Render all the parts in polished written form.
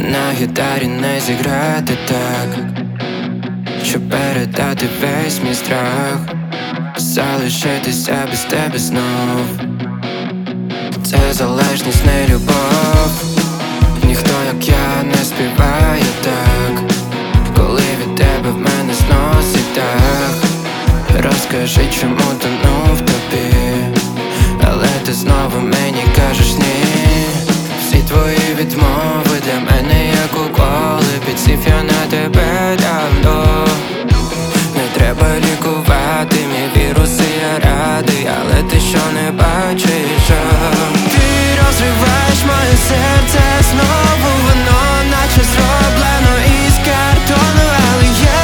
на гітарі не зіграти так, щоб передати весь мій страх, залишитися без тебе знов. Це залежність, не любов. Ніхто, як я, не співає так, коли від тебе в мене зносить дах. Розкажи, чому тонув тобі, але ти знову мені кажеш ні. Всі твої відмови для мене як уколи. Підсів я на тебе давно. Не треба лікувати мій вірус, і я радий, але ти що не бачиш? Ти розриваєш моє серце знову, воно наче зроблено із картону, але я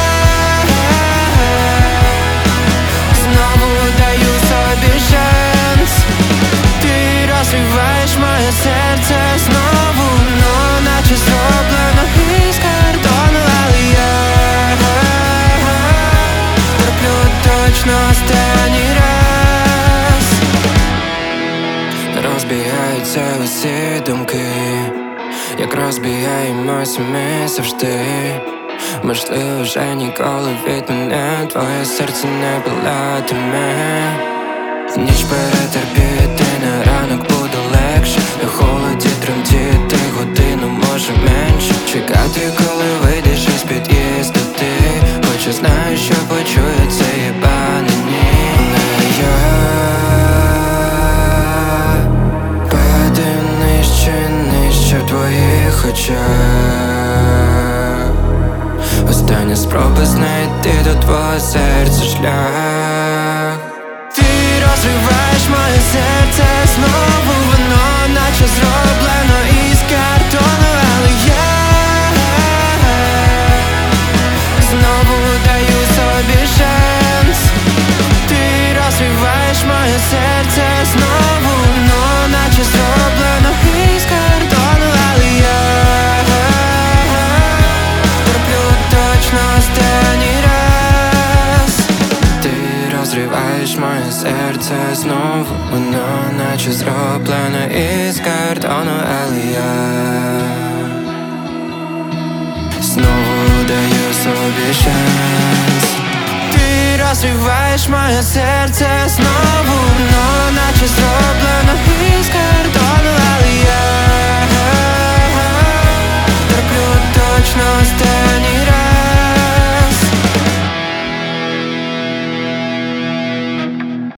знову даю собі шанс. Ти розриваєш моє серце знову, воно наче зроблено із картону, але я терплю точно останній раз. Розбігаються усі думки, як розбігаємося ми завжди. Можливо, вже ніколи від мене твоє серце не палатиме. Ніч перетерпіти, на ранок буде легше. На холоді тремтіти годину, може менше. Чекати, коли вийдеш із під'їзду ти, хоч я знаю, що почує це єбане ні. Але я падаю нижче в твоїх очах. Остання спроба знайти до твого серця шлях. Ти розриваєш моє серце знову, воно наче зроблено із картону, але я знову даю собі шанс. Ти розриваєш моє серце знову, воно наче зроблено із картону, але я терплю точно останній раз. Ти розриваєш моє серце знову, воно наче зроблено із картону, але я знову даю собі шанс. Ти розриваєш моє серце знову, воно наче зроблено із картону, але я терплю точно останній раз.